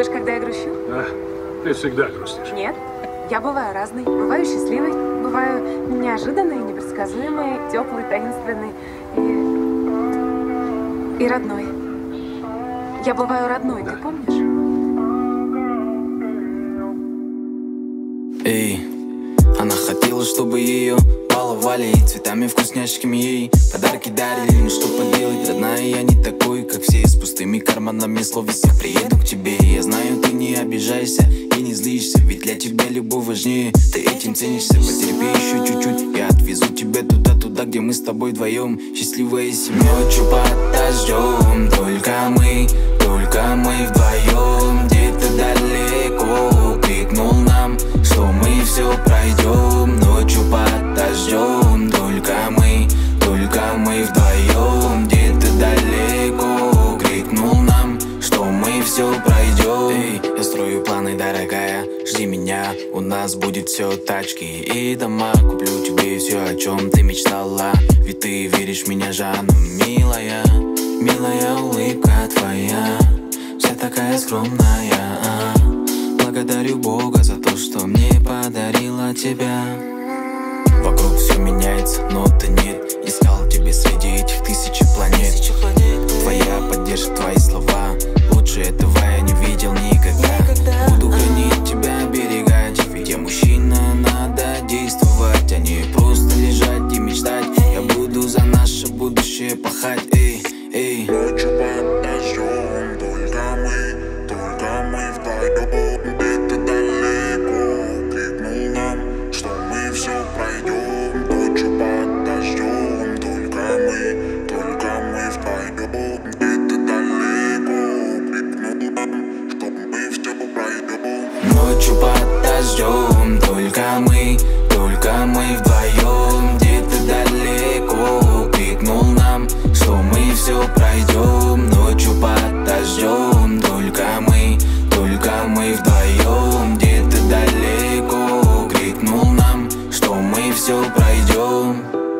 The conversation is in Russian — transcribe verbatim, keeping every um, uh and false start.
любишь, когда я грущу? Да, ты всегда грустишь. Нет, я бываю разной. Бываю счастливой, бываю неожиданной, непредсказуемой, теплой, таинственной и... и родной. Я бываю родной, да. Ты помнишь? Эй, она хотела, чтобы ее баловали цветами, вкусняшками ей подарки дарили. Ну что поделать, родная, я не такой, как все, с пустыми карманами слов. Если я приеду к тебе, я знаю, ты не обижайся и не злишься, ведь для тебя любовь важнее, ты этим ценишься. Потерпи еще чуть-чуть, я отвезу тебя туда-туда, где мы с тобой вдвоем счастливая семья. Ночью подождем, только мы, только мы вдвоем, где-то далеко крикнул нам, что мы все пройдем. Ночью подождем, только мы, только мы вдвоем, где-то далеко крикнул нам, что мы все пройдем. Эй, я строю планы, дорогая, жди меня, у нас будет все тачки и дома. Куплю тебе все, о чем ты мечтала, ведь ты веришь в меня, Жанна, милая. Милая улыбка твоя, вся такая скромная. Благодарю Бога за то, что мне подарила тебя. Вокруг все меняется, но ты нет. Искал тебя среди этих тысячи планет. Твоя поддержка, твои слова, лучше этого я не видел никогда. Буду хранить тебя, оберегать, ведь я мужчина, надо действовать, а не просто лежать и мечтать. Я буду за наше будущее пахать. Эй, эй. Ночью подождем, только мы, только мы вдвоем, где-то далеко крикнул нам, что мы все пройдем. Ночью подождем, только мы, только мы вдвоем, где-то далеко крикнул нам, что мы все пройдем. Ночью подождем, только мы, только мы вдвоем, где-то далеко крикнул нам, что мы все пройдем. Ночью подождем, только мы, только мы вдвоем, где-то далеко крикнул нам, что мы все пройдем.